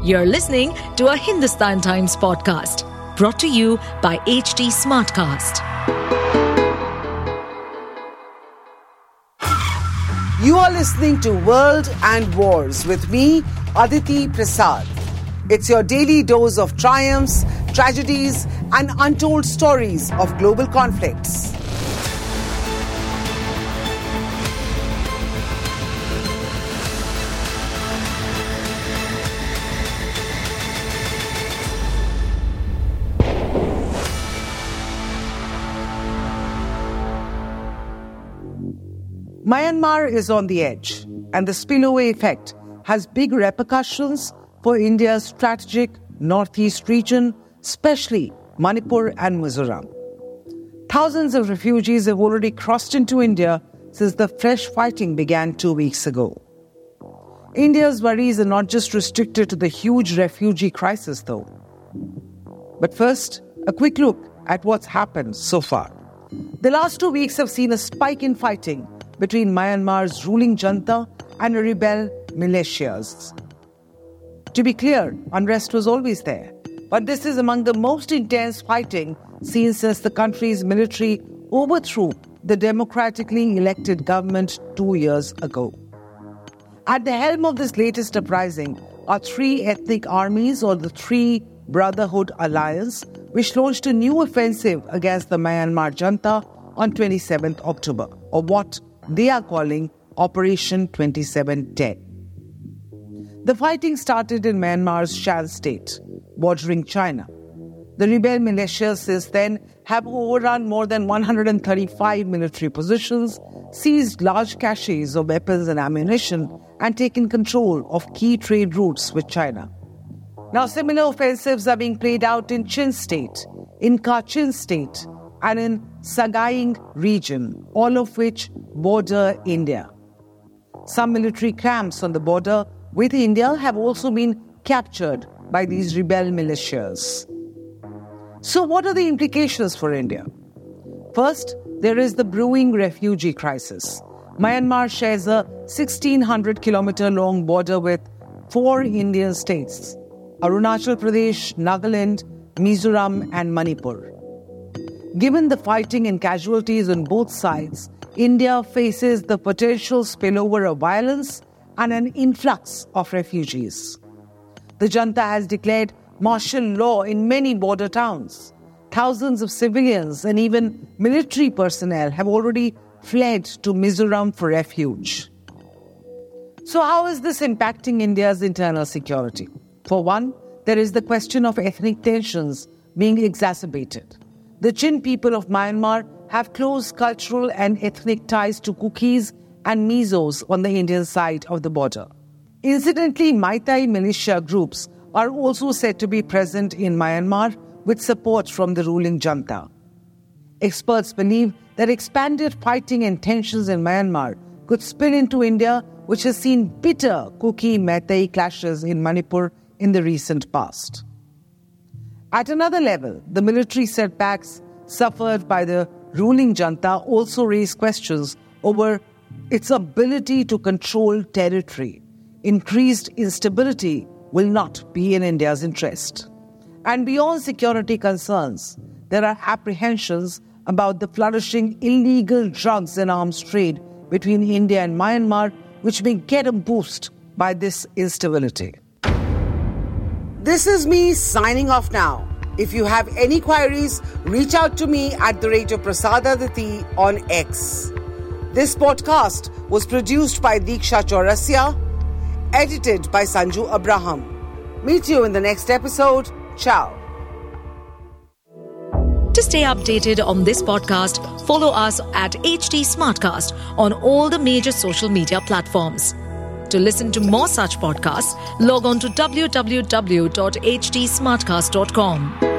You're listening to a Hindustan Times podcast brought to you by HT Smartcast. You are listening to World and Wars with me, Aditi Prasad. It's your daily dose of triumphs, tragedies, and untold stories of global conflicts. Myanmar is on the edge, and the spillover effect has big repercussions for India's strategic northeast region, especially Manipur and Mizoram. Thousands of refugees have already crossed into India since the fresh fighting began 2 weeks ago. India's worries are not just restricted to the huge refugee crisis, though. But first, a quick look at what's happened so far. The last 2 weeks have seen a spike in fighting between Myanmar's ruling junta and rebel militias. To be clear, unrest was always there, but this is among the most intense fighting seen since the country's military overthrew the democratically elected government 2 years ago. At the helm of this latest uprising are three ethnic armies, or the Three Brotherhood Alliance, which launched a new offensive against the Myanmar junta on 27th October, or what they are calling Operation 2710. The fighting started in Myanmar's Shan state, bordering China. The rebel militias since then have overrun more than 135 military positions, seized large caches of weapons and ammunition, and taken control of key trade routes with China. Now, similar offensives are being played out in Chin state, in Kachin state, and in Sagaing region, all of which border India. Some military camps on the border with India have also been captured by these rebel militias. So what are the implications for India? First, there is the brewing refugee crisis. Myanmar shares a 1,600-kilometer long border with 4 Indian states: Arunachal Pradesh, Nagaland, Mizoram, and Manipur. Given the fighting and casualties on both sides, India faces the potential spillover of violence and an influx of refugees. The junta has declared martial law in many border towns. Thousands of civilians and even military personnel have already fled to Mizoram for refuge. So how is this impacting India's internal security? For one, there is the question of ethnic tensions being exacerbated. The Chin people of Myanmar have close cultural and ethnic ties to Kukis and Mizos on the Indian side of the border. Incidentally, Meitei militia groups are also said to be present in Myanmar with support from the ruling junta. Experts believe that expanded fighting and tensions in Myanmar could spill into India, which has seen bitter Kuki-Meitei clashes in Manipur in the recent past. At another level, the military setbacks suffered by the ruling junta also raise questions over its ability to control territory. Increased instability will not be in India's interest. And beyond security concerns, there are apprehensions about the flourishing illegal drugs and arms trade between India and Myanmar, which may get a boost by this instability. This is me signing off now. If you have any queries, reach out to me at @Prasadaditi on X. This podcast was produced by Diksha Chaurasia, edited by Sanju Abraham. Meet you in the next episode. Ciao. To stay updated on this podcast, follow us at HT Smartcast on all the major social media platforms. To listen to more such podcasts, log on to www.htsmartcast.com.